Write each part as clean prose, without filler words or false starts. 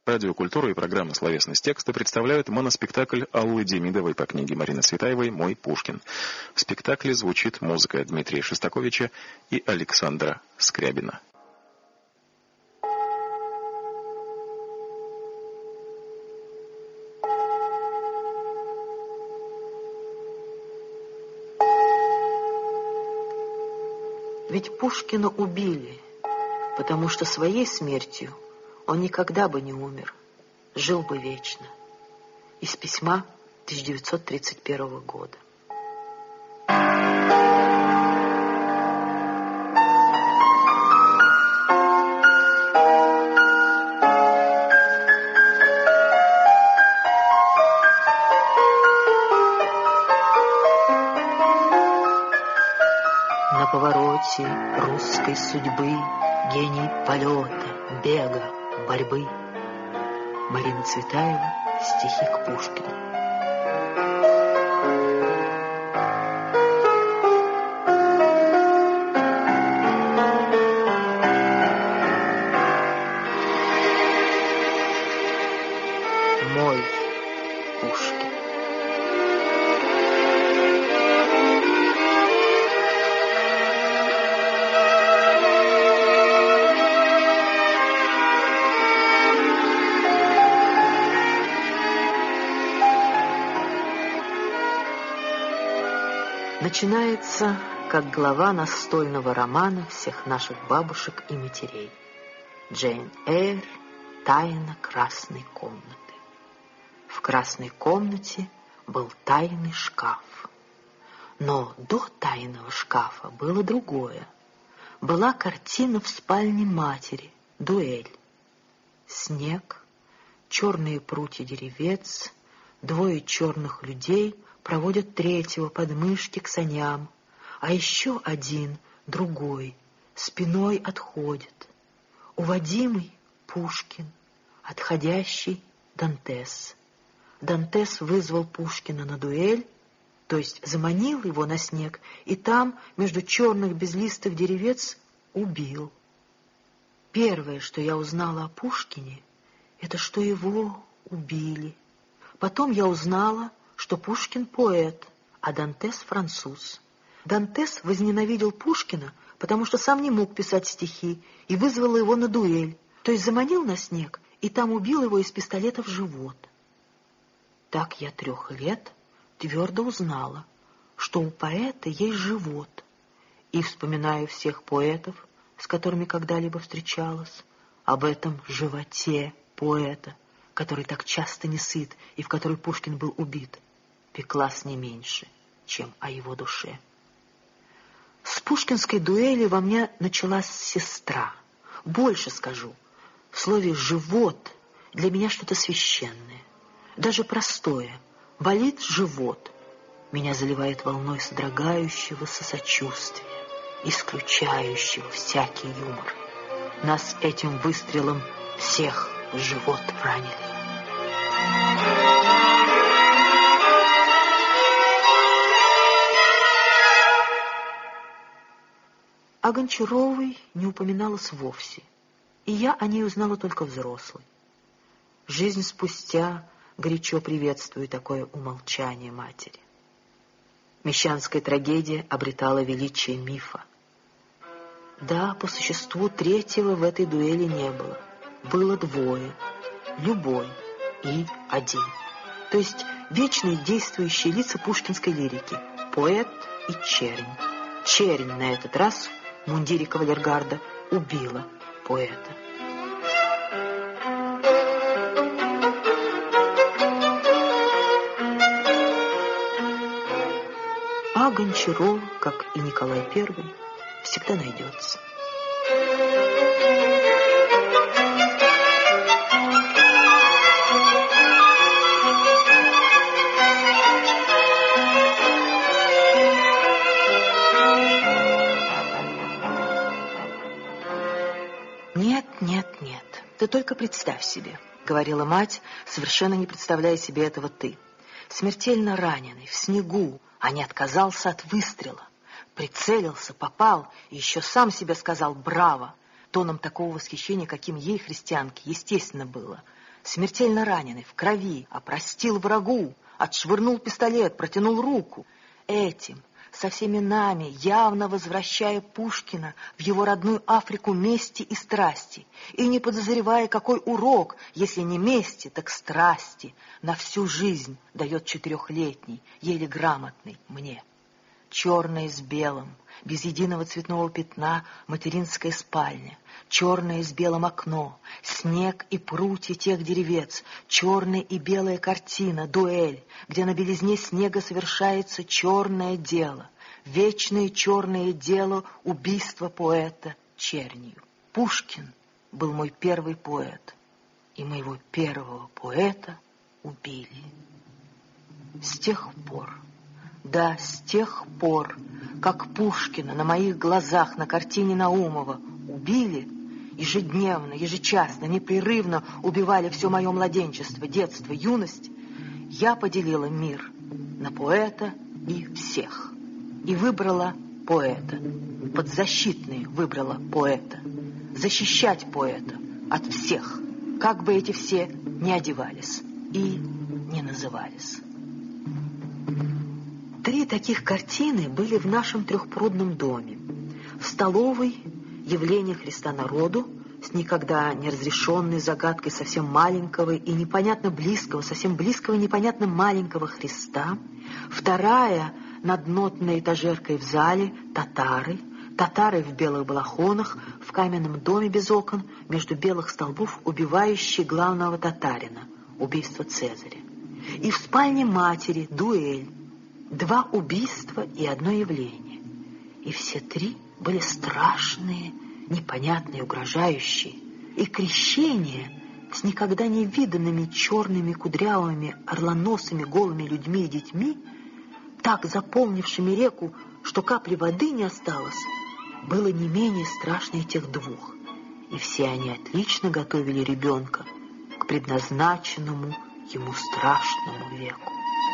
Радио «Культура» и программа «Словесность текста» представляют моноспектакль Аллы Демидовой по книге Марины Цветаевой «Мой Пушкин». В спектакле звучит музыка Дмитрия Шостаковича и Александра Скрябина. Ведь Пушкина убили, потому что своей смертью он никогда бы не умер, жил бы вечно. Из письма 1931 года. На повороте русской судьбы гений полета, бега, борьбы. Марина Цветаева, стихи к Пушкину. Мой Пушкин. Начинается как глава настольного романа всех наших бабушек и матерей. Джейн Эйр, тайна красной комнаты. В красной комнате был тайный шкаф. Но до тайного шкафа было другое. Была картина в спальне матери, дуэль. Снег, черные прутья деревец, двое черных людей проводят третьего под мышки к саням, а еще один, другой, спиной отходит. Уводимый Пушкин, отходящий Дантес. Дантес вызвал Пушкина на дуэль, то есть заманил его на снег, и там, между черных безлистых деревец, убил. Первое, что я узнала о Пушкине, это что его убили. Потом я узнала, что Пушкин поэт, а Дантес француз. Дантес возненавидел Пушкина, потому что сам не мог писать стихи, и вызвал его на дуэль, то есть заманил на снег, и там убил его из пистолета в живот. Так я 3 лет твердо узнала, что у поэта есть живот, и вспоминаю всех поэтов, с которыми когда-либо встречалась, об этом животе поэта, который так часто не сыт и в который Пушкин был убит, пеклась не меньше, чем о его душе. С пушкинской дуэли во мне началась сестра. Больше скажу, в слове «живот» для меня что-то священное, даже простое. Болит живот, меня заливает волной содрогающегося сочувствия, исключающего всякий юмор. Нас этим выстрелом всех в живот ранили. О Гончаровой не упоминалось вовсе, и я о ней узнала только взрослой. Жизнь спустя горячо приветствую такое умолчание матери. Мещанская трагедия обретала величие мифа. Да, по существу третьего в этой дуэли не было. Было двое, любой и один. То есть вечные действующие лица пушкинской лирики, поэт и чернь. Чернь на этот раз в мундире кавалергарда убила поэта. А Гончаров, как и Николай I, всегда найдется. Нет, ты только представь себе, говорила мать, совершенно не представляя себе этого ты. Смертельно раненый, в снегу, а не отказался от выстрела. Прицелился, попал и еще сам себе сказал «браво», тоном такого восхищения, каким ей, христианке, естественно было. смертельно раненый, в крови, опростил врагу, отшвырнул пистолет, протянул руку. Этим, со всеми нами, явно возвращая Пушкина в его родную Африку мести и страсти, и не подозревая, какой урок, если не мести, так страсти, на всю жизнь дает 4-летний, еле грамотный мне. Черное с белым, без единого цветного пятна материнская спальня, черное с белым окно, снег и прутья тех деревец, черная и белая картина, дуэль, где на белизне снега совершается черное дело, вечное черное дело убийства поэта чернью. Пушкин был мой первый поэт, и моего первого поэта убили. С тех пор... Да, с тех пор, как Пушкина на моих глазах на картине Наумова убили, ежедневно, ежечасно, непрерывно убивали все мое младенчество, детство, юность, я поделила мир на поэта и всех. И выбрала поэта, подзащитные выбрала поэта, защищать поэта от всех, как бы эти все не одевались и не назывались. 3 таких картины были в нашем трехпрудном доме. В столовой «Явление Христа народу» с никогда не разрешенной загадкой совсем маленького и непонятно близкого, совсем близкого и непонятно маленького Христа. Вторая над нотной этажеркой в зале «Татары». Татары в белых балахонах, в каменном доме без окон, между белых столбов, убивающие главного татарина. Убийство Цезаря. И в спальне матери дуэль. 2 убийства и 1 явление. И все 3 были страшные, непонятные, угрожающие. И крещение с никогда не виданными черными, кудрявыми, орлоносыми, голыми людьми и детьми, так заполнившими реку, что капли воды не осталось, было не менее страшнее тех 2. И все они отлично готовили ребенка к предназначенному ему страшному веку.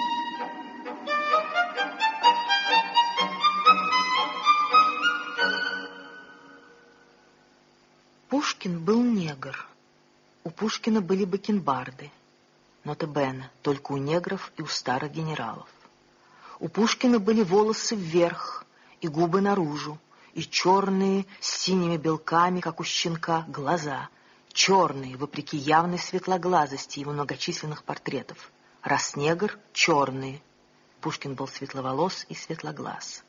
Пушкин был негр. У Пушкина были бакенбарды. Нота бene, только у негров и у старых генералов. У Пушкина были волосы вверх и губы наружу, и черные с синими белками, как у щенка, глаза. Черные, вопреки явной светлоглазости его многочисленных портретов. Раз негр — черные. Пушкин был светловолос и светлоглаз.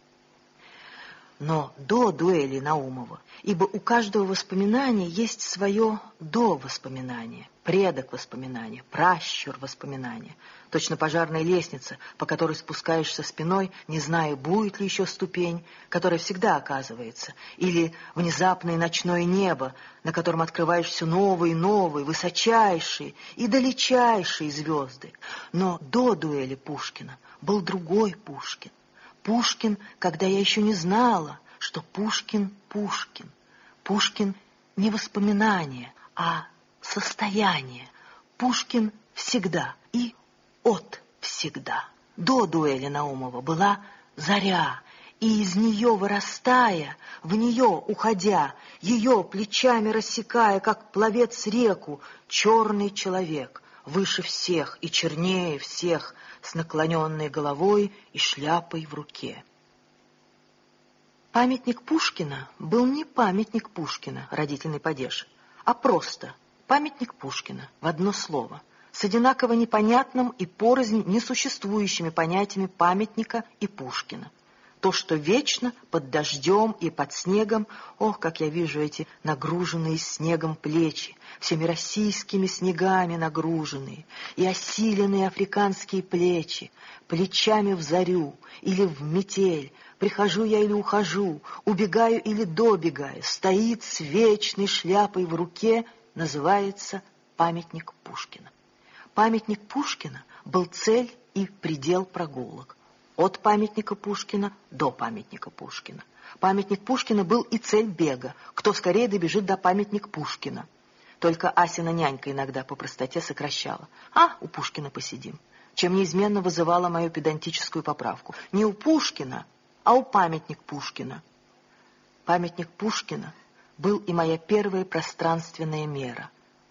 Но до дуэли Наумова, ибо у каждого воспоминания есть свое до-воспоминание, предок воспоминания, пращур воспоминания, точно пожарная лестница, по которой спускаешься спиной, не зная, будет ли еще ступень, которая всегда оказывается, или внезапное ночное небо, на котором открываешь все новые и новые, высочайшие и далечайшие звезды. Но до дуэли Пушкина был другой Пушкин. Пушкин, когда я еще не знала, что Пушкин — Пушкин. Пушкин не воспоминание, а состояние. Пушкин всегда и от всегда. До дуэли Наумова была заря, и из нее вырастая, в нее уходя, ее плечами рассекая, как пловец реку, черный человек, выше всех и чернее всех, с наклоненной головой и шляпой в руке. Памятник Пушкина был не памятник Пушкина, родительный падеж, а просто памятник Пушкина в одно слово, с одинаково непонятным и порознь несуществующими понятиями памятника и Пушкина. То, что вечно под дождем и под снегом, ох, как я вижу эти нагруженные снегом плечи, всеми российскими снегами нагруженные, и осиленные африканские плечи, плечами в зарю или в метель, прихожу я или ухожу, убегаю или добегаю, стоит с вечной шляпой в руке, называется памятник Пушкина. Памятник Пушкина был цель и предел прогулок. От памятника Пушкина до памятника Пушкина. Памятник Пушкина был и цель бега. Кто скорее добежит до памятника Пушкина. Только Асина нянька иногда по простоте сокращала. У Пушкина посидим. Чем неизменно вызывала мою педантическую поправку. Не у Пушкина, а у памятник Пушкина. Памятник Пушкина был и моя первая пространственная мера.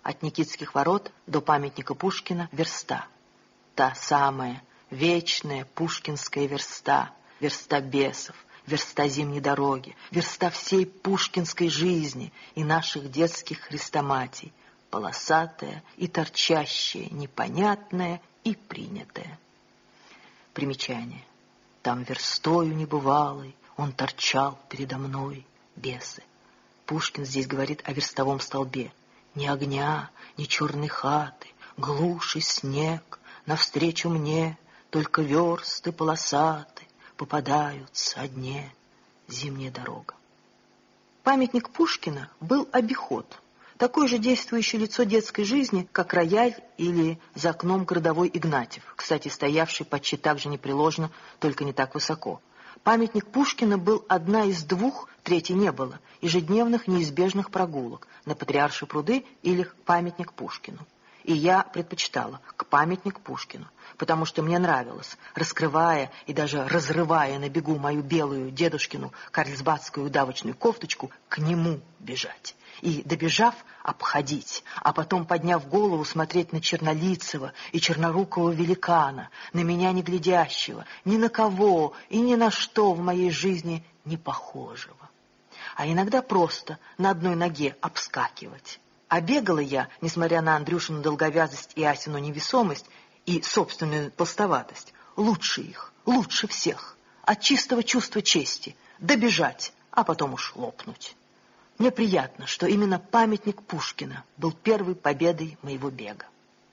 От Никитских ворот до памятника Пушкина верста. Та самая вечная пушкинская верста, верста бесов, верста зимней дороги, верста всей пушкинской жизни и наших детских хрестоматий, полосатая и торчащая, непонятная и принятая. Примечание. Там верстою небывалой он торчал передо мной, бесы. Пушкин здесь говорит о верстовом столбе. Ни огня, ни черной хаты, глушь и снег, навстречу мне только версты полосаты попадаются одни, зимняя дорога. Памятник Пушкина был обиход, такое же действующее лицо детской жизни, как рояль или за окном городовой Игнатьев, кстати, стоявший почти так же непреложно, только не так высоко. Памятник Пушкина был одна из двух, третьей не было, ежедневных неизбежных прогулок на Патриаршие пруды или к памятник Пушкину. И я предпочитала к памятник Пушкину, потому что мне нравилось, раскрывая и даже разрывая на бегу мою белую дедушкину карлсбадскую удавочную кофточку, к нему бежать. И, добежав, обходить, а потом, подняв голову, смотреть на чернолицего и чернорукого великана, на меня не глядящего, ни на кого и ни на что в моей жизни не похожего. А иногда просто на одной ноге обскакивать. А бегала я, несмотря на Андрюшину долговязость и Асину невесомость, и собственную толстоватость, лучше их, лучше всех, от чистого чувства чести, добежать, а потом уж лопнуть. Мне приятно, что именно памятник Пушкина был первой победой моего бега.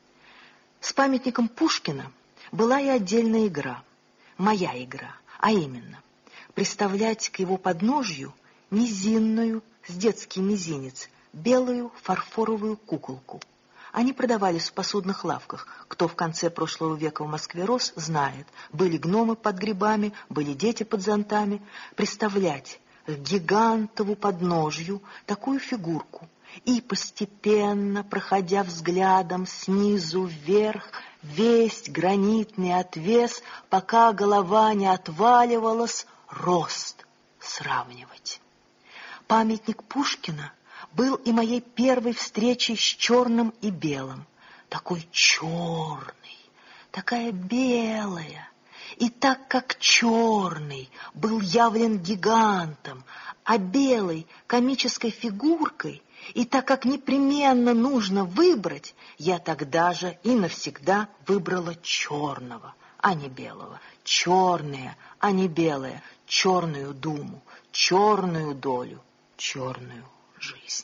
С памятником Пушкина была и отдельная игра, моя игра, а именно приставлять к его подножью мизинную, с детский мизинец, белую фарфоровую куколку. Они продавались в посудных лавках. Кто в конце прошлого века в Москве рос, знает. Были гномы под грибами, были дети под зонтами. Представлять к гигантову подножью такую фигурку и постепенно, проходя взглядом снизу вверх, весь гранитный отвес, пока голова не отваливалась, рост сравнивать. Памятник Пушкина был и моей первой встречей с черным и белым. Такой черный, такая белая. И так как черный был явлен гигантом, а белый — комической фигуркой, и так как непременно нужно выбрать, я тогда же и навсегда выбрала черного, а не белого. Черное, а не белое, черную думу, черную долю, черную жизнь.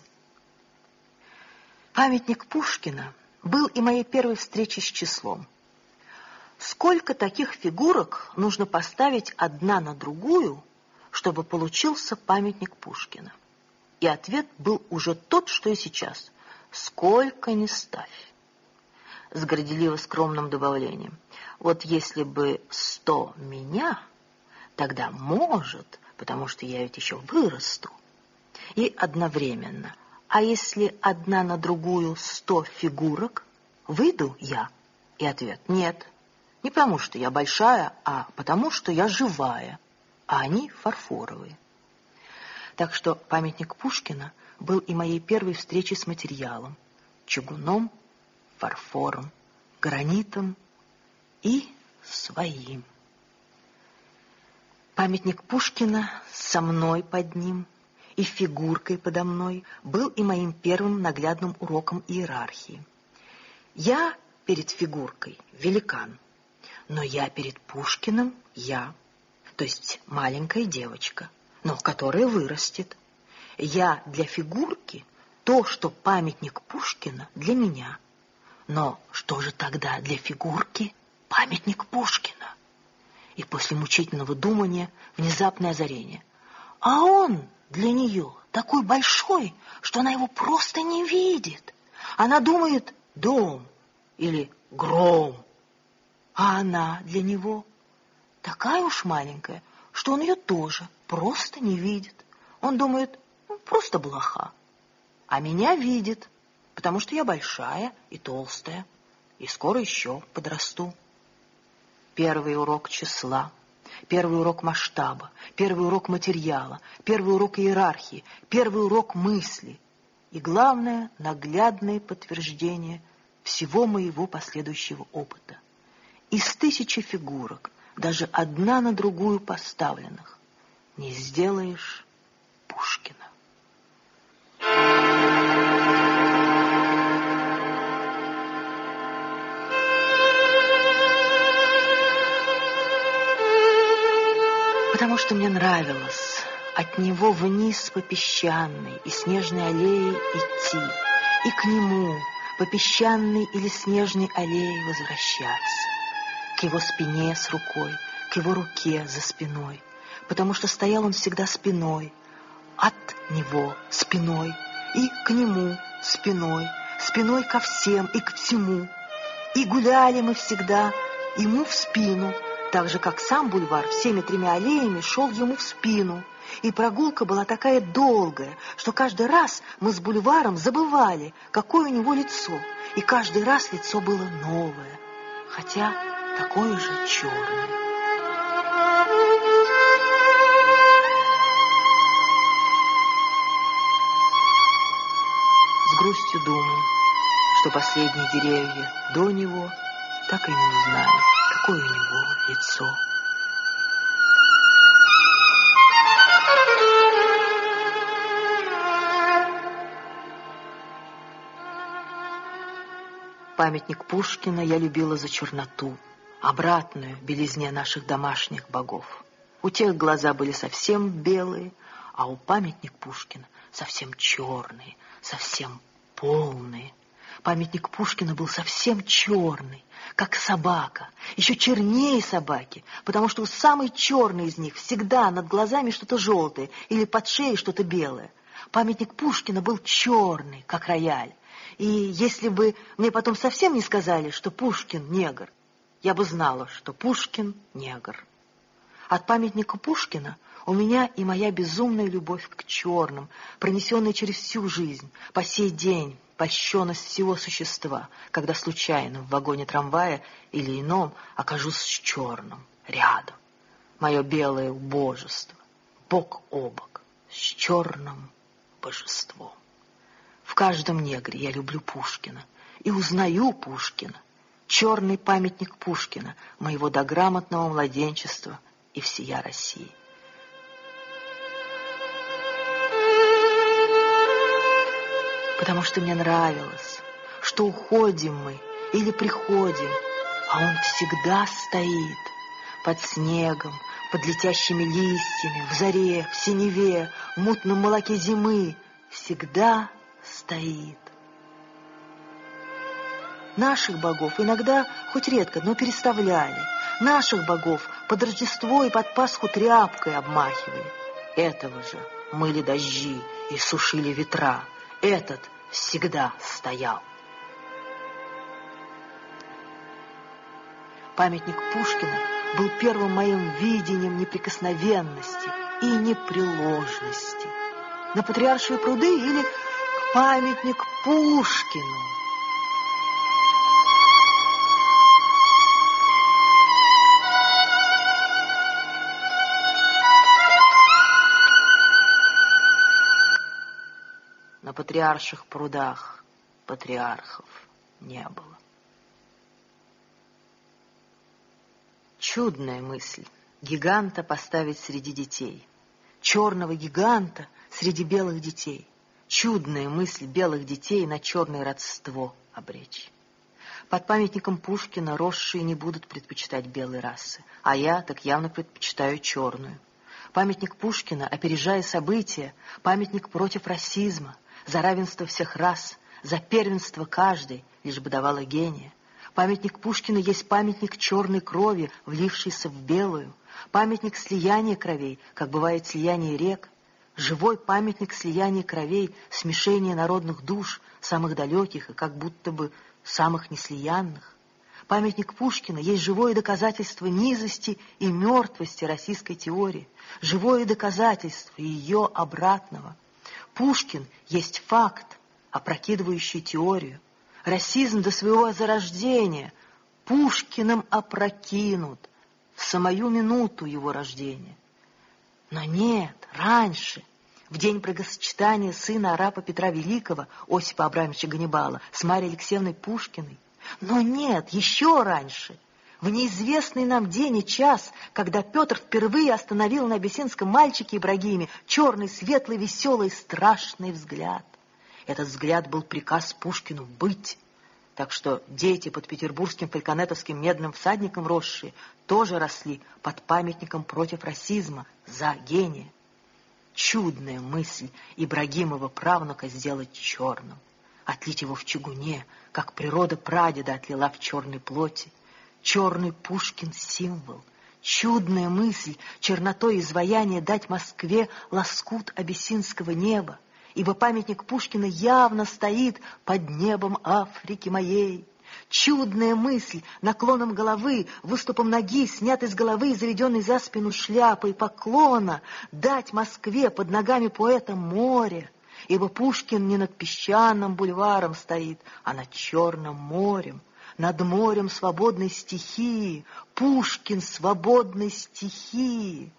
Памятник Пушкина был и моей первой встречей с числом. Сколько таких фигурок нужно поставить одна на другую, чтобы получился памятник Пушкина? И ответ был уже тот, что и сейчас. Сколько ни ставь. С горделиво-скромным добавлением. Вот если бы 100 меня, тогда может, потому что я ведь еще вырасту. И одновременно. А если одна на другую 100 фигурок, выйду я? И ответ нет. Не потому что я большая, а потому что я живая, а они фарфоровые. Так что памятник Пушкина был и моей первой встречей с материалом, чугуном, фарфором, гранитом и своим. Памятник Пушкина со мной под ним и фигуркой подо мной был и моим первым наглядным уроком иерархии. Я перед фигуркой великан, но я перед Пушкиным я, то есть маленькая девочка, но которая вырастет. Я для фигурки то, что памятник Пушкина для меня. Но что же тогда для фигурки памятник Пушкина? И после мучительного думания внезапное озарение. А он для нее такой большой, что она его просто не видит. Она думает «дом» или «гром». А она для него такая уж маленькая, что он ее тоже просто не видит. Он думает просто блоха. А меня видит, потому что я большая и толстая, и скоро еще подрасту. Первый урок числа, первый урок масштаба, первый урок материала, первый урок иерархии, первый урок мысли. и, главное, наглядное подтверждение всего моего последующего опыта. Из 1000 фигурок, даже одна на другую поставленных, не сделаешь Пушкина. Потому что мне нравилось от него вниз по песчаной и снежной аллее идти, и к нему по песчаной или снежной аллее возвращаться, к его спине с рукой, к его руке за спиной, потому что стоял он всегда спиной, от него спиной, и к нему спиной, спиной ко всем и к всему. И гуляли мы всегда ему в спину, так же, как сам бульвар всеми 3 аллеями шел ему в спину. И прогулка была такая долгая, что каждый раз мы с бульваром забывали, какое у него лицо. И каждый раз лицо было новое, хотя такое же черное. С грустью думаю, что последние деревья до него так и не узнали, какое у него лицо. Памятник Пушкина я любила за черноту, обратную в белизне наших домашних богов. У тех глаза были совсем белые, а у памятник Пушкина совсем черные, совсем полные. Памятник Пушкина был совсем черный, как собака, еще чернее собаки, потому что у самой черной из них всегда над глазами что-то желтое или под шеей что-то белое. Памятник Пушкина был черный, как рояль. И если бы мне потом совсем не сказали, что Пушкин негр, я бы знала, что Пушкин негр. От памятника Пушкина у меня и моя безумная любовь к черным, пронесенная через всю жизнь, по сей день, польщенность всего существа, когда случайно в вагоне трамвая или ином окажусь с черным рядом. Мое белое убожество, бок о бок, с черным божеством. В каждом негре я люблю Пушкина и узнаю Пушкина, черный памятник Пушкина, моего дограмотного младенчества и всея России. Потому что мне нравилось, что уходим мы или приходим, а он всегда стоит под снегом, под летящими листьями, в заре, в синеве, в мутном молоке зимы, всегда стоит. Наших богов иногда, хоть редко, но переставляли. Наших богов под Рождество и под Пасху тряпкой обмахивали. Этого же мыли дожди и сушили ветра. Этот всегда стоял. Памятник Пушкина был первым моим видением неприкосновенности и непреложности. На Патриаршие пруды или памятник Пушкину. На Патриарших прудах патриархов не было. Чудная мысль гиганта поставить среди детей, черного гиганта среди белых детей. Чудная мысль белых детей на черное родство обречь. Под памятником Пушкина росшие не будут предпочитать белой расы, а я так явно предпочитаю черную. Памятник Пушкина, опережая события, памятник против расизма, за равенство всех рас, за первенство каждой, лишь бы давала гения. Памятник Пушкина есть памятник черной крови, влившейся в белую, памятник слияния кровей, как бывает слияние рек, живой памятник слияния кровей, смешения народных душ, самых далеких и как будто бы самых неслиянных. Памятник Пушкина есть живое доказательство низости и мертвости российской теории, живое доказательство ее обратного. Пушкин есть факт, опрокидывающий теорию. Расизм до своего зарождения Пушкиным опрокинут в самую минуту его рождения. Но нет, раньше, в день бракосочетания сына арапа Петра Великого, Осипа Абрамовича Ганнибала, с Марьей Алексеевной Пушкиной. Но нет, еще раньше, в неизвестный нам день и час, когда Петр впервые остановил на абиссинском мальчике Ибрагиме черный, светлый, веселый, страшный взгляд. Этот взгляд был приказ Пушкину быть. Так что дети под петербургским фальконетовским медным всадником росшие тоже росли под памятником против расизма, за гения. Чудная мысль Ибрагимова правнука сделать черным, отлить его в чугуне, как природа прадеда отлила в черной плоти. Черный Пушкин — символ. Чудная мысль чернотой изваяния дать Москве лоскут абиссинского неба, ибо памятник Пушкина явно стоит под небом Африки моей. Чудная мысль наклоном головы, выступом ноги, снятый с головы и заведенной за спину шляпой поклона, дать Москве под ногами поэта море, ибо Пушкин не над песчаным бульваром стоит, а над Черным морем, над морем свободной стихии. Пушкин свободной стихии.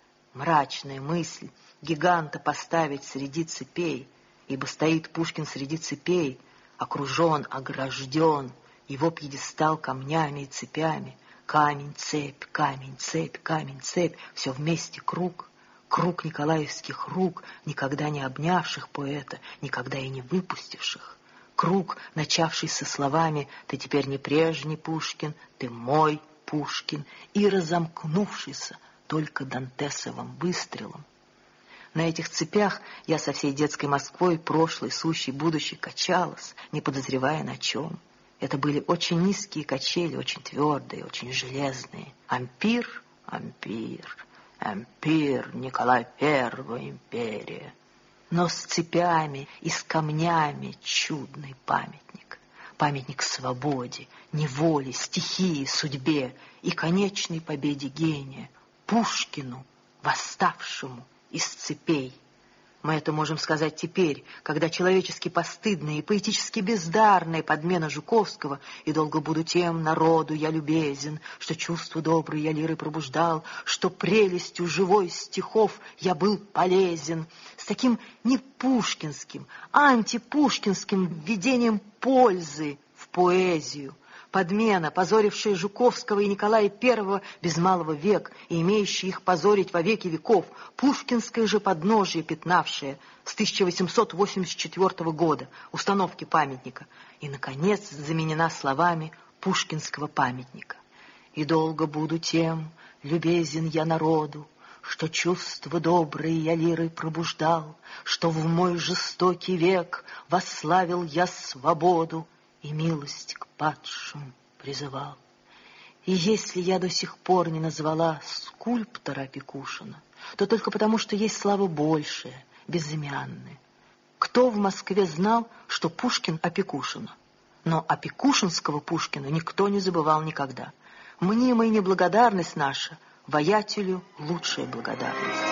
Мрачная мысль гиганта поставить среди цепей, ибо стоит Пушкин среди цепей, окружен, огражден, его пьедестал камнями и цепями. Камень, цепь, камень, цепь, камень, цепь, все вместе круг. Круг николаевских рук, никогда не обнявших поэта, никогда и не выпустивших. Круг, начавшийся словами «Ты теперь не прежний Пушкин, ты мой Пушкин», и разомкнувшийся только дантесовым выстрелом. На этих цепях я со всей детской Москвой, прошлой, сущей, будущей, качалась, не подозревая на чем. Это были очень низкие качели, очень твердые, очень железные. Ампир, ампир, ампир, Николай I, империя. Но с цепями и с камнями чудный памятник. Памятник свободе, неволе, стихии, судьбе и конечной победе гения. Пушкину, восставшему из цепей. Мы это можем сказать теперь, когда человечески постыдная и поэтически бездарная подмена Жуковского «И долго буду тем народу я любезен, что чувства добрые я лирой пробуждал, что прелестью живой стихов я был полезен», с таким не пушкинским, антипушкинским введением пользы в поэзию. Подмена, позорившая Жуковского и Николая I без малого век и имеющая их позорить во веки веков, пушкинское же подножие пятнавшее с 1884 года установки памятника и, наконец, заменена словами пушкинского памятника. «И долго буду тем любезен я народу, что чувства добрые я лирой пробуждал, что в мой жестокий век восславил я свободу и милость к падшим призывал. И если я до сих пор не назвала скульптора Опекушина, то только потому, что есть слава большая, безымянная. Кто в Москве знал, что Пушкин Опекушина? Но опекушинского Пушкина никто не забывал никогда. Мнимая неблагодарность наша воятелю лучшая благодарность.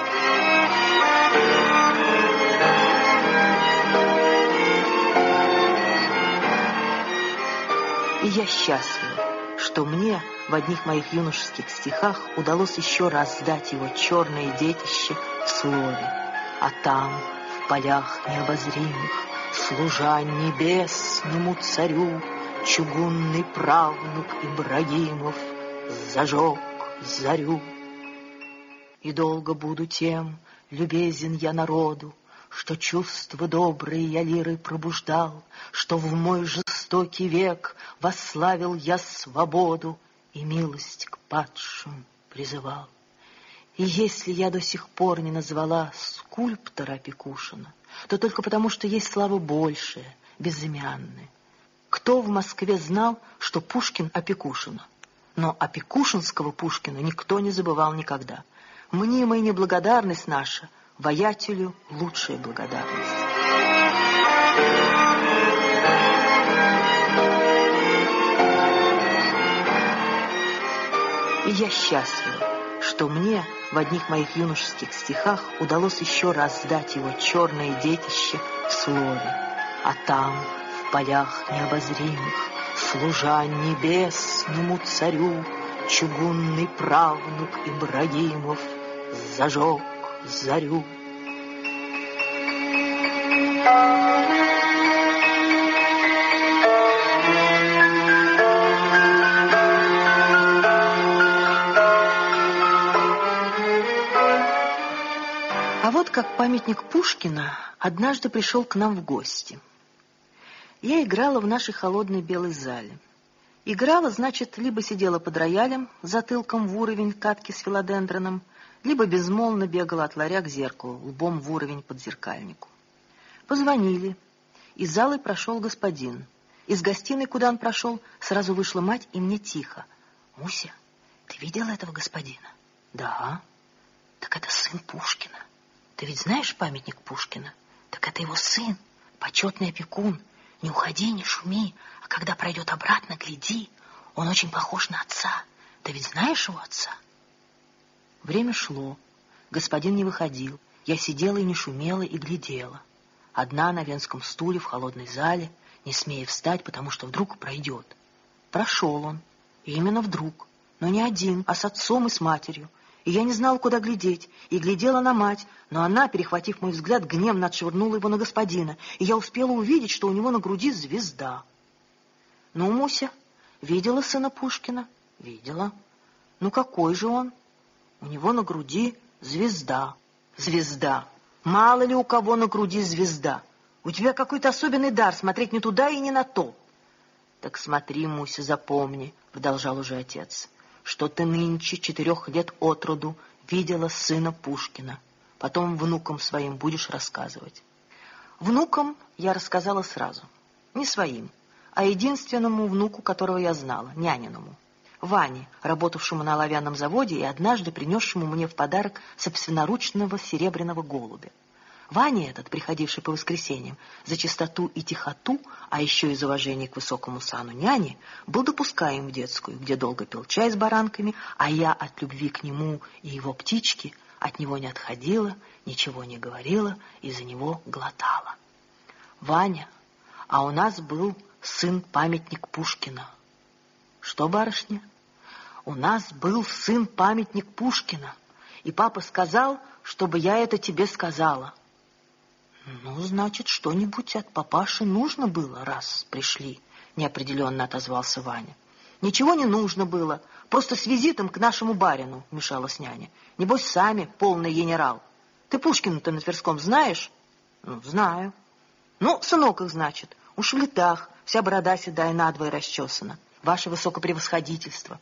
И я счастлива, что мне в одних моих юношеских стихах удалось еще раз сдать его черное детище в слове. А там, в полях необозримых, служа небесному царю, чугунный правнук Ибрагимов зажег зарю. И долго буду тем любезен я народу, что чувства добрые я лирой пробуждал, что в мой жестокий век восславил я свободу и милость к падшим призывал. И если я до сих пор не назвала скульптора Опекушина, то только потому, что есть слава большая, безымянная. Кто в Москве знал, что Пушкин Опекушина? Но опекушинского Пушкина никто не забывал никогда. Мнимая неблагодарность наша воятелю лучшая благодарность. И я счастлива, что мне в одних моих юношеских стихах удалось еще раз сдать его черное детище в слове. А там, в полях необозримых, служа небесному царю, чугунный правнук Ибрагимов зажег зарю. А вот как памятник Пушкина однажды пришел к нам в гости. Я играла в нашей холодной белой зале. Играла, значит, либо сидела под роялем, затылком в уровень катки с филодендроном, либо безмолвно бегала от ларя к зеркалу, лбом в уровень под зеркальнику. Позвонили. Из залы прошел господин. Из гостиной, куда он прошел, сразу вышла мать, и мне тихо: «Муся, ты видела этого господина?» «Да». «Так это сын Пушкина. Ты ведь знаешь памятник Пушкина? Так это его сын, почетный опекун. Не уходи, не шуми, а когда пройдет обратно, гляди. Он очень похож на отца. Ты ведь знаешь его отца?» Время шло. Господин не выходил. Я сидела и не шумела, и глядела. Одна на венском стуле в холодной зале, не смея встать, потому что вдруг пройдет. Прошел он. И именно вдруг. Но не один, а с отцом и с матерью. И я не знала, куда глядеть, и глядела на мать, но она, перехватив мой взгляд, гневно отшвырнула его на господина, и я успела увидеть, что у него на груди звезда. «Ну, Муся, видела сына Пушкина?» «Видела». «Ну, какой же он?» «У него на груди звезда». «Звезда. Мало ли у кого на груди звезда. У тебя какой-то особенный дар смотреть не туда и не на то». «Так смотри, Муся, запомни», — продолжал уже отец, «что ты нынче 4 лет от роду видела сына Пушкина. Потом внукам своим будешь рассказывать». Внукам я рассказала сразу. Не своим, а единственному внуку, которого я знала, няниному. Ване, работавшему на оловянном заводе и однажды принесшему мне в подарок собственноручного серебряного голубя. Ваня этот, приходивший по воскресеньям, за чистоту и тихоту, а еще из уважения к высокому сану няни, был допускаем в детскую, где долго пил чай с баранками, а я от любви к нему и его птичке от него не отходила, ничего не говорила и за него глотала. «Ваня, а у нас был сын-памятник Пушкина». «Что, барышня?» «У нас был сын-памятник Пушкина, и папа сказал, чтобы я это тебе сказала». «Ну, значит, что-нибудь от папаши нужно было, раз пришли», — неопределенно отозвался Ваня. «Ничего не нужно было, просто с визитом к нашему барину», — вмешалась няня. «Небось, сами полный генерал. Ты Пушкина-то на Тверском знаешь?» «Ну, знаю». «Ну, сынок их, значит, уж в летах, вся борода седая надвое расчесана. Ваше высокопревосходительство».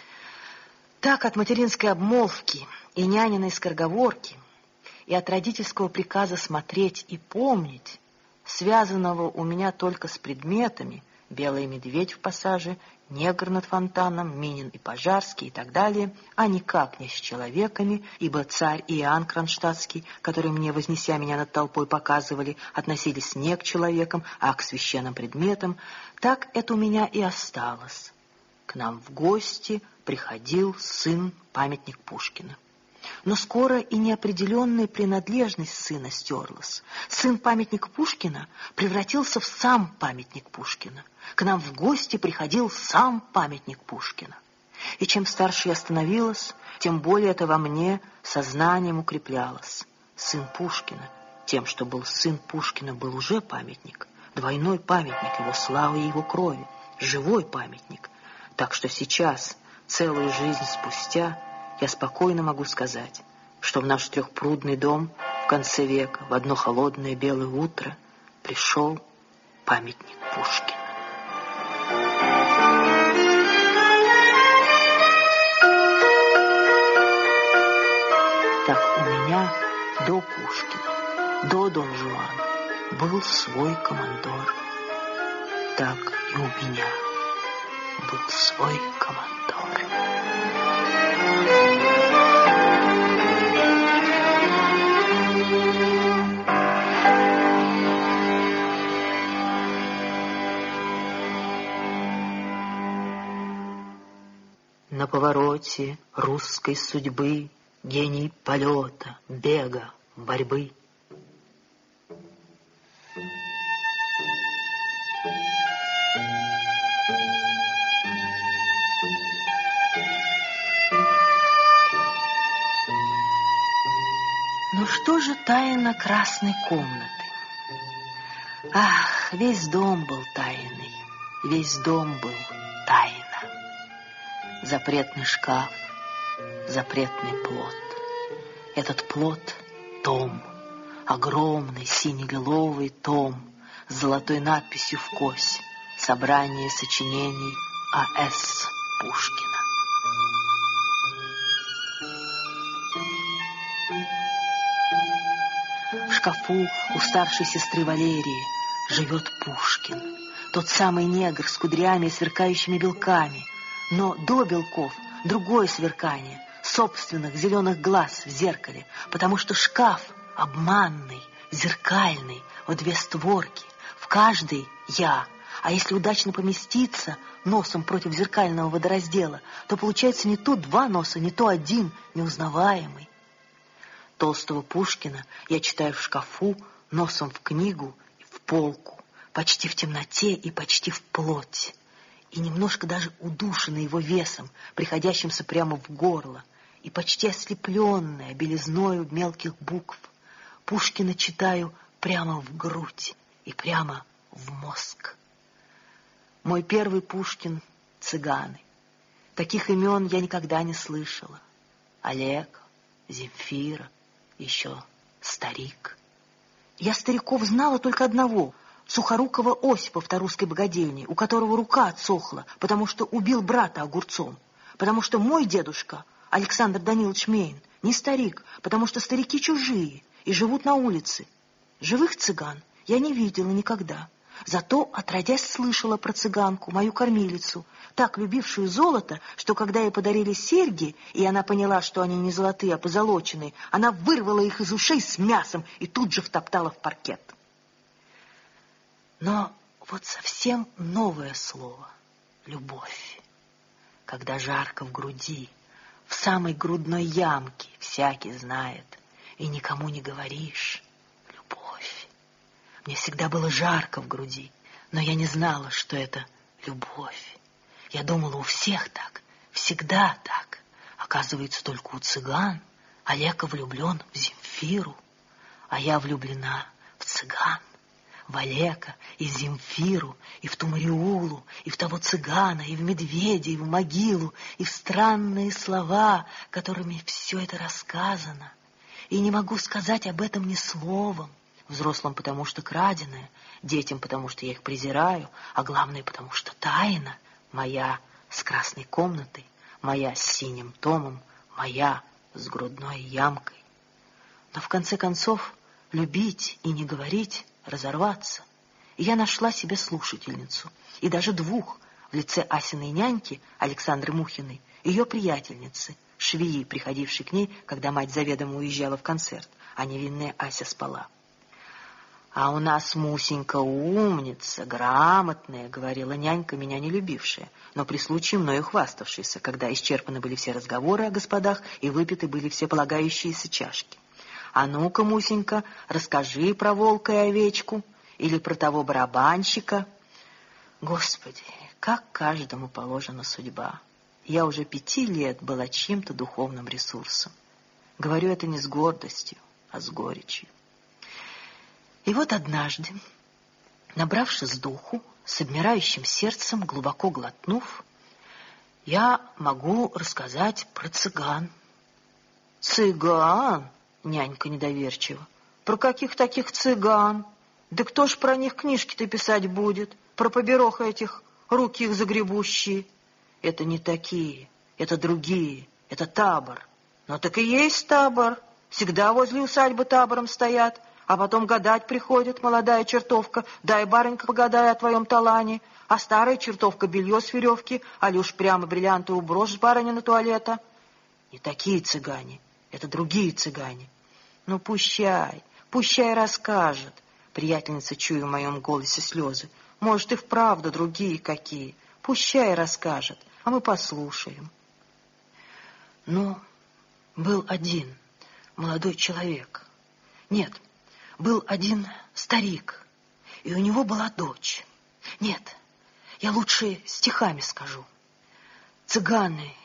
Так от материнской обмолвки и няниной скороговорки и от родительского приказа смотреть и помнить, связанного у меня только с предметами, белый медведь в пассаже, негр над фонтаном, Минин и Пожарский и так далее, а никак не с человеками, ибо царь Иоанн Кронштадтский, который мне, вознеся меня над толпой, показывали, относились не к человекам, а к священным предметам, так это у меня и осталось. К нам в гости приходил сын-памятник Пушкина. Но скоро и неопределенная принадлежность сына стерлась. Сын-памятник Пушкина превратился в сам памятник Пушкина. К нам в гости приходил сам памятник Пушкина. И чем старше я становилась, тем более это во мне сознанием укреплялось. Сын Пушкина, тем, что был сын Пушкина, был уже памятник. Двойной памятник его славы и его крови. Живой памятник. Так что сейчас, целую жизнь спустя, я спокойно могу сказать, что в наш трехпрудный дом в конце века, в одно холодное белое утро, пришел памятник Пушкина. Так у меня до Пушкина, до Дон Жуана был свой командор. Так и у меня был свой командор. На повороте русской судьбы гений полета, бега, борьбы. Но что же тайна красной комнаты? Ах, весь дом был тайный, весь дом был тайна. Запретный шкаф, запретный плод. Этот плод — том, огромный сине-лиловый том с золотой надписью в кость «Собрание сочинений А.С. Пушкина». В шкафу у старшей сестры Валерии живет Пушкин, тот самый негр с кудрями и сверкающими белками, но до белков другое сверкание собственных зеленых глаз в зеркале, потому что шкаф обманный, зеркальный, в 2 створки, в каждой я. А если удачно поместиться носом против зеркального водораздела, то получается не то 2 носа, не то 1, неузнаваемый. Толстого Пушкина я читаю в шкафу, носом в книгу и в полку, почти в темноте и почти в плоть, и немножко даже удушенный его весом, приходящимся прямо в горло, и почти ослепленная белизною мелких букв. Пушкина читаю прямо в грудь и прямо в мозг. Мой первый Пушкин — цыганы. Таких имен я никогда не слышала. Олег, Земфира, еще старик. Я стариков знала только одного — сухорукого Осипа в Тарусской богадельне, у которого рука отсохла, потому что убил брата огурцом, потому что мой дедушка, Александр Данилович Мейн, не старик, потому что старики чужие и живут на улице. Живых цыган я не видела никогда. Зато, отродясь, слышала про цыганку, мою кормилицу, так любившую золото, что когда ей подарили серьги, и она поняла, что они не золотые, а позолоченные, она вырвала их из ушей с мясом и тут же втоптала в паркет. Но вот совсем новое слово — любовь. Когда жарко в груди, в самой грудной ямке, всякий знает, и никому не говоришь. Любовь. Мне всегда было жарко в груди, но я не знала, что это любовь. Я думала, у всех так, всегда так. Оказывается, только у цыган. Олега влюблен в Земфиру, а я влюблена в цыган. В Олега и в Земфиру, и в ту Мариулу, и в того цыгана, и в медведя, и в могилу, и в странные слова, которыми все это рассказано. И не могу сказать об этом ни словом. Взрослым, потому что краденое, детям, потому что я их презираю, а главное, потому что тайна моя с красной комнатой, моя с синим томом, моя с грудной ямкой. Но в конце концов любить и не говорить, разорваться. И я нашла себе слушательницу, и даже 2, в лице Асиной няньки Александры Мухиной, ее приятельницы, швеи, приходившей к ней, когда мать заведомо уезжала в концерт, а невинная Ася спала. «А у нас Мусенька умница, грамотная», — говорила нянька, меня не любившая, но при случае мною хваставшаяся, когда исчерпаны были все разговоры о господах и выпиты были все полагающиеся чашки. «А ну-ка, Мусенька, расскажи про волка и овечку или про того барабанщика». Господи, как каждому положена судьба. Я уже 5 лет была чьим-то духовным ресурсом. Говорю это не с гордостью, а с горечью. И вот однажды, набравшись духу, с обмирающим сердцем, глубоко глотнув, я могу рассказать про цыган. «Цыган?» — нянька недоверчиво. «Про каких таких цыган? Да кто ж про них книжки-то писать будет? Про поберох этих, руки их загребущие. Это не такие, это другие, это табор. Ну так и есть табор. Всегда возле усадьбы табором стоят, а потом гадать приходит молодая чертовка. Дай, барынька, погадай о твоем талане. А старая чертовка белье с веревки, али уж прямо бриллиантовую брошь с барынина туалета. Не такие цыгане, это другие цыгане. Ну, пущай расскажет. Приятельница, чую в моем голосе слезы. Может, и вправду другие какие. Пущай расскажет, а мы послушаем. Ну, был один молодой человек. Нет, был один старик, и у него была дочь. Нет, я лучше стихами скажу. Цыганы